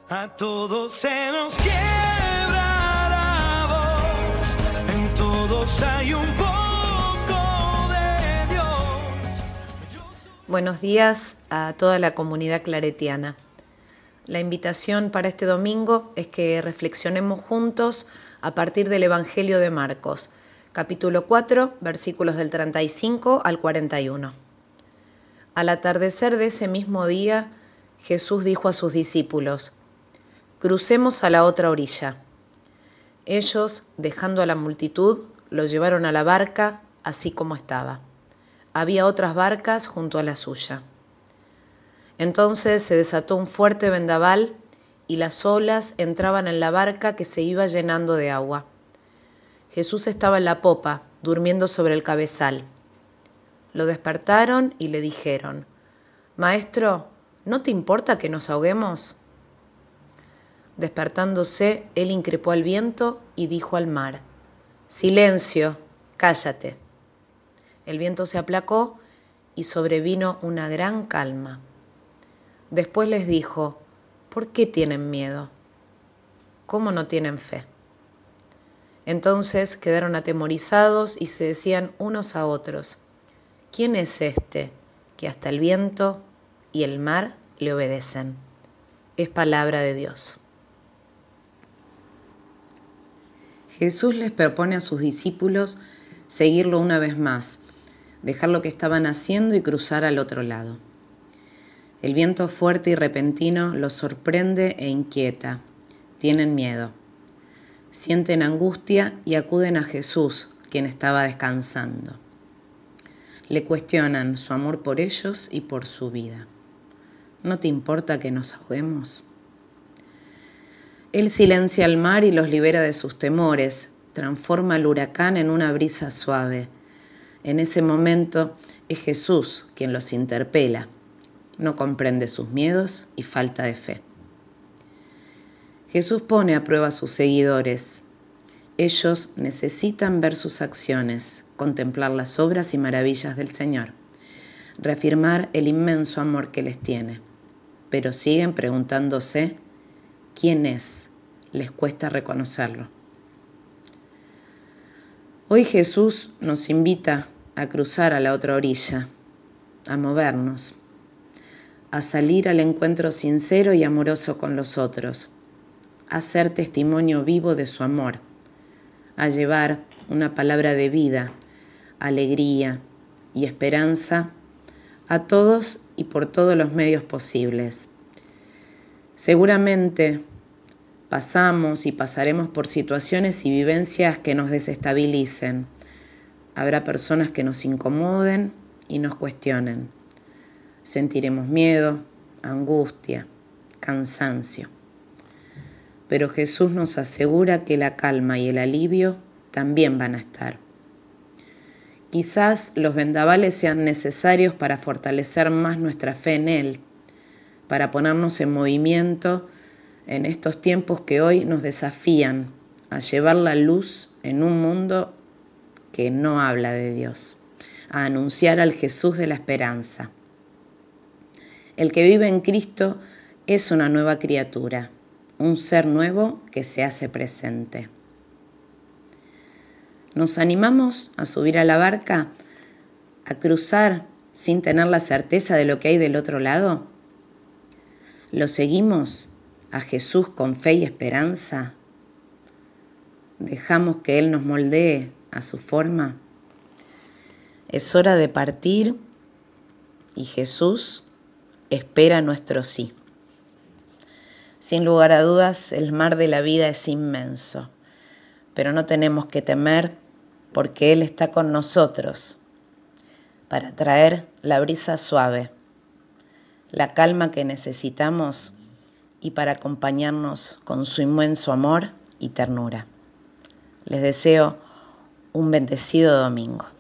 A todos se nos quiebra la voz, en todos hay un poco de Dios. Buenos días a toda la comunidad claretiana. La invitación para este domingo es que reflexionemos juntos a partir del Evangelio de Marcos, capítulo 4, versículos del 35 al 41. Al atardecer de ese mismo día, Jesús dijo a sus discípulos: «Crucemos a la otra orilla». Ellos, dejando a la multitud, lo llevaron a la barca así como estaba. Había otras barcas junto a la suya. Entonces se desató un fuerte vendaval y las olas entraban en la barca que se iba llenando de agua. Jesús estaba en la popa, durmiendo sobre el cabezal. Lo despertaron y le dijeron: «Maestro, ¿no te importa que nos ahoguemos?». Despertándose, él increpó al viento y dijo al mar: «Silencio, cállate». El viento se aplacó y sobrevino una gran calma. Después les dijo: «¿Por qué tienen miedo? ¿Cómo no tienen fe?». Entonces quedaron atemorizados y se decían unos a otros: «¿Quién es este que hasta el viento y el mar le obedecen?». Es palabra de Dios. Jesús les propone a sus discípulos seguirlo una vez más, dejar lo que estaban haciendo y cruzar al otro lado. El viento fuerte y repentino los sorprende e inquieta. Tienen miedo. Sienten angustia y acuden a Jesús, quien estaba descansando. Le cuestionan su amor por ellos y por su vida. ¿No te importa que nos ahoguemos? Él silencia al mar y los libera de sus temores, transforma el huracán en una brisa suave. En ese momento es Jesús quien los interpela. No comprende sus miedos y falta de fe. Jesús pone a prueba a sus seguidores. Ellos necesitan ver sus acciones, contemplar las obras y maravillas del Señor, reafirmar el inmenso amor que les tiene, pero siguen preguntándose quién es. Les cuesta reconocerlo. Hoy Jesús nos invita a cruzar a la otra orilla, a movernos, a salir al encuentro sincero y amoroso con los otros, a ser testimonio vivo de su amor, a llevar una palabra de vida, alegría y esperanza a todos y por todos los medios posibles. Seguramente pasamos y pasaremos por situaciones y vivencias que nos desestabilicen. Habrá personas que nos incomoden y nos cuestionen. Sentiremos miedo, angustia, cansancio. Pero Jesús nos asegura que la calma y el alivio también van a estar. Quizás los vendavales sean necesarios para fortalecer más nuestra fe en Él, para ponernos en movimiento en estos tiempos que hoy nos desafían a llevar la luz en un mundo que no habla de Dios, a anunciar al Jesús de la esperanza. El que vive en Cristo es una nueva criatura, un ser nuevo que se hace presente. ¿Nos animamos a subir a la barca, a cruzar sin tener la certeza de lo que hay del otro lado? ¿Lo seguimos a Jesús con fe y esperanza? ¿Dejamos que Él nos moldee a su forma? Es hora de partir y Jesús espera nuestro sí. Sin lugar a dudas, el mar de la vida es inmenso, pero no tenemos que temer porque Él está con nosotros para traer la brisa suave, la calma que necesitamos y para acompañarnos con su inmenso amor y ternura. Les deseo un bendecido domingo.